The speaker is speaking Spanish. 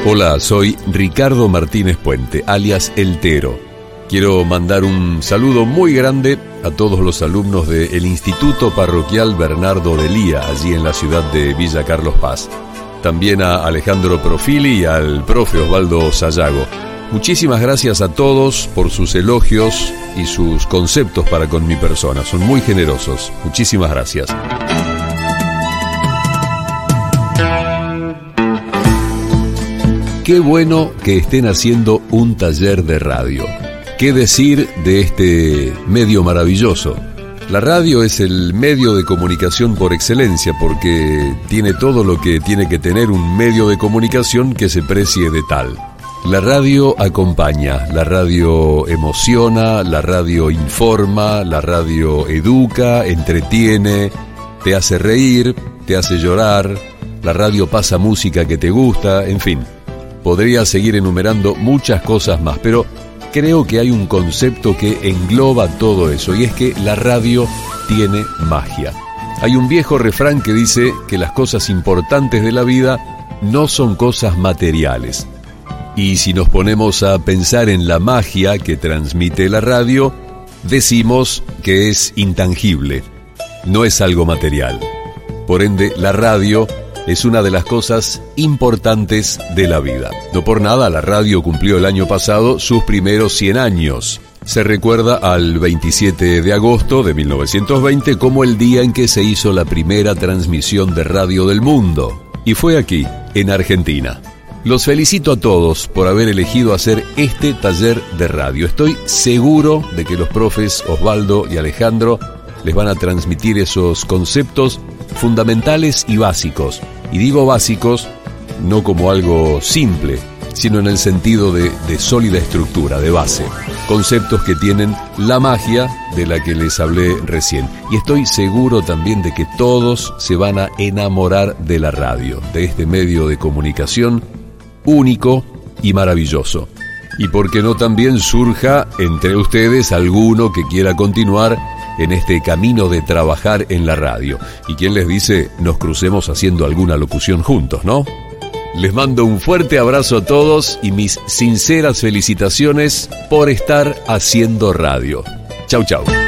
Hola, soy Ricardo Martínez Puente, alias El Tero. Quiero mandar un saludo muy grande a todos los alumnos del Instituto Parroquial Bernardo de Lía, allí en la ciudad de Villa Carlos Paz. También a Alejandro Profili y al profe Osvaldo Sayago. Muchísimas gracias a todos por sus elogios y sus conceptos para con mi persona. Son muy generosos. Muchísimas gracias. Qué bueno que estén haciendo un taller de radio. ¿Qué decir de este medio maravilloso? La radio es el medio de comunicación por excelencia porque tiene todo lo que tiene que tener un medio de comunicación que se precie de tal. La radio acompaña, la radio emociona, la radio informa, la radio educa, entretiene, te hace reír, te hace llorar, la radio pasa música que te gusta, en fin. Podría seguir enumerando muchas cosas más, pero creo que hay un concepto que engloba todo eso, y es que la radio tiene magia. Hay un viejo refrán que dice que las cosas importantes de la vida no son cosas materiales. Y si nos ponemos a pensar en la magia que transmite la radio, decimos que es intangible, no es algo material. Por ende, la radio es una de las cosas importantes de la vida. No por nada, la radio cumplió el año pasado sus primeros 100 años. Se recuerda al 27 de agosto de 1920 como el día en que se hizo la primera transmisión de radio del mundo. Y fue aquí, en Argentina. Los felicito a todos por haber elegido hacer este taller de radio. Estoy seguro de que los profes Osvaldo y Alejandro les van a transmitir esos conceptos fundamentales y básicos. Y digo básicos no como algo simple, sino en el sentido de sólida estructura, de base. Conceptos que tienen la magia de la que les hablé recién. Y estoy seguro también de que todos se van a enamorar de la radio, de este medio de comunicación único y maravilloso. Y por qué no también surja entre ustedes alguno que quiera continuar en este camino de trabajar en la radio. Y quién les dice, nos crucemos haciendo alguna locución juntos, ¿no? Les mando un fuerte abrazo a todos y mis sinceras felicitaciones por estar haciendo radio. Chau, chau.